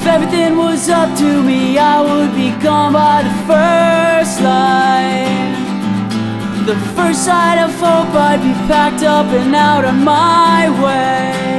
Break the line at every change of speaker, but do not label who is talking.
everything was up to me, I would be gone by the first light. The first sign of hope, I'd be packed up and out on my way.